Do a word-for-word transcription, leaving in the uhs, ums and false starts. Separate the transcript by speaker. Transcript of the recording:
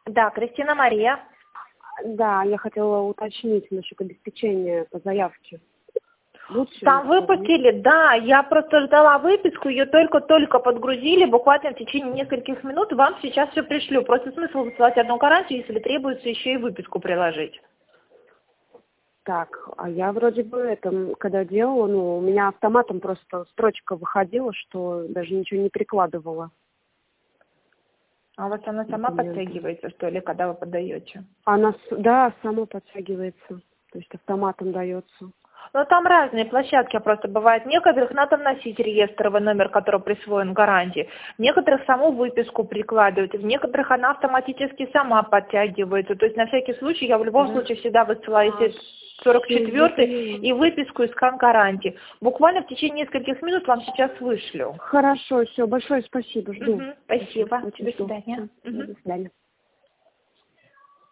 Speaker 1: Да, Кристина Мария.
Speaker 2: Да, я хотела уточнить насчет обеспечения по заявке. Лучше
Speaker 1: Там выпустили, да, я просто ждала выписку, ее только-только подгрузили, буквально в течение нескольких минут, вам сейчас все пришлю. Просто смысл высылать одну гарантию, если требуется еще и выписку приложить.
Speaker 2: Так, а я вроде бы это, когда делала, ну, у меня автоматом просто строчка выходила, что даже ничего не прикладывала.
Speaker 1: А у вас она сама
Speaker 2: Документы.
Speaker 1: подтягивается, что ли, когда вы подаете?
Speaker 2: Она, с- да, сама подтягивается, то есть автоматом дается.
Speaker 1: Ну, там разные площадки просто бывают. Некоторых надо вносить реестровый номер, который присвоен гарантии. Некоторых саму выписку прикладывают. В некоторых она автоматически сама подтягивается. То есть на всякий случай я в любом
Speaker 2: Да.
Speaker 1: случае всегда высылаю
Speaker 2: А,
Speaker 1: сорок
Speaker 2: всё, я
Speaker 1: четвёртый
Speaker 2: поняла.
Speaker 1: и выписку и скан гарантии. Буквально в течение нескольких минут вам сейчас вышлю.
Speaker 2: Хорошо, все, большое спасибо, жду.
Speaker 1: Мгм, спасибо.
Speaker 2: Очень
Speaker 1: До
Speaker 2: жду.
Speaker 1: свидания.
Speaker 2: Всё,
Speaker 1: Мгм.
Speaker 2: до свидания.